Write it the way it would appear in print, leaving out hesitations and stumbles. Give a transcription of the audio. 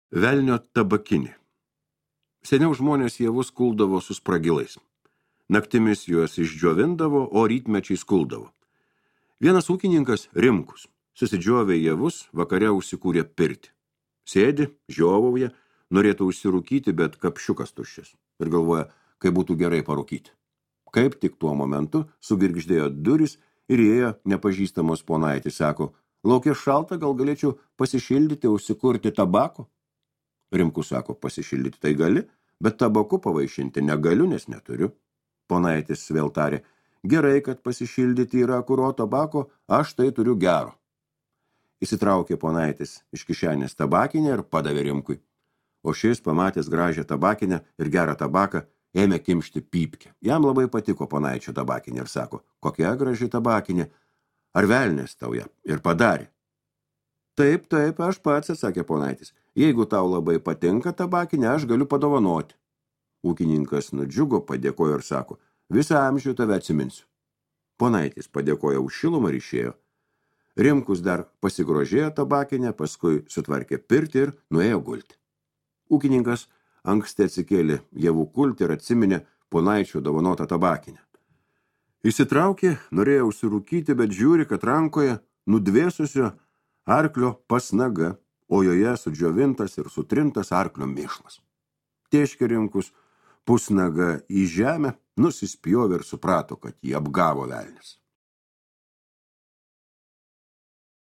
Velnio tabakinė. Seniau žmonės javus kuldavo su spragilais. Naktimis juos išdžiovindavo, o rytmečiais kuldavo. Vienas ūkininkas, Rimkus, susidžiovė javus, vakare užsikūrė pirtį. Sėdi, žiovauja, norėtų užsirūkyti, bet kapšiukas tuščias. Ir galvoja, kaip būtų gerai parūkyti. Kaip tik tuo momentu sugirgždėjo durys ir įėjo nepažįstamos ponaitis, sako, laukia šalta, gal galėčiau pasišildyti, užsikurti tabako? Rimkus sako, pasišildyti tai gali, bet tabaku pavaišinti negaliu, nes neturiu. Ponaitis vėl tarė, gerai, kad pasišildyti yra kuro tabako, aš tai turiu gero. Įsitraukė ponaitis iš kišenės tabakinę ir padavė Rimkui. O šis, pamatęs gražią tabakinę ir gerą tabaką, ėmė kimšti pypkę. Jam labai patiko ponaičio tabakinė ir sako, kokia graži tabakinė, ar velnės tau ją ir padarė. Taip, aš pats, atsakė ponaitis. Jeigu tau labai patinka tabakinė, aš galiu padovanoti. Ūkininkas nudžiugo, padėkojo ir sako, visą amžių tave atsiminsiu. Ponaitis padėkojo už šilumą ir išėjo. Rimkus dar pasigrožėjo tabakinę, paskui sutvarkė pirtį ir nuėjo gulti. Ūkininkas anksti atsikėlė javų kulti ir atsiminė ponaičio dovanotą tabakinę. Įsitraukė, norėjo užsirūkyti, bet žiūri, kad rankoje nudvėsusio arklio pasnaga, o joje sudžiovintas ir sutrintas arklio mėšlas. Tėškė Rimkus pusnaga į žemę, nusispjovė ir suprato, kad jį apgavo velnis.